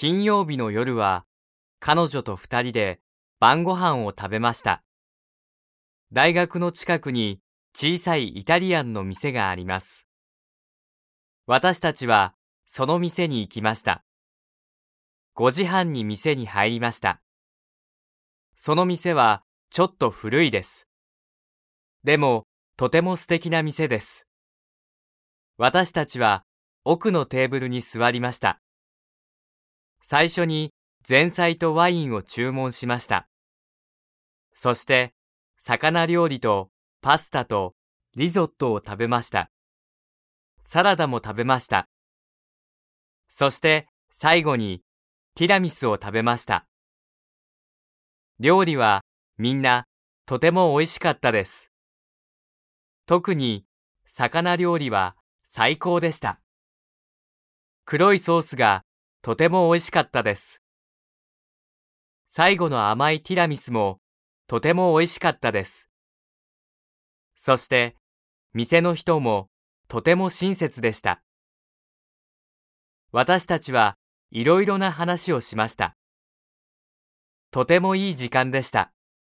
金曜日の夜は彼女と二人で晩ご飯を食べました。大学の近くに小さいイタリアンの店があります。私たちはその店に行きました。5時半に店に入りました。その店はちょっと古いです。でもとても素敵な店です。私たちは奥のテーブルに座りました。最初に前菜とワインを注文しました。そして魚料理とパスタとリゾットを食べました。サラダも食べました。そして最後にティラミスを食べました。料理はみんなとても美味しかったです。特に魚料理は最高でした。黒いソースがとても美味しかったです。最後の甘いティラミスもとても美味しかったです。そして店の人もとても親切でした。私たちはいろいろな話をしました。とてもいい時間でした。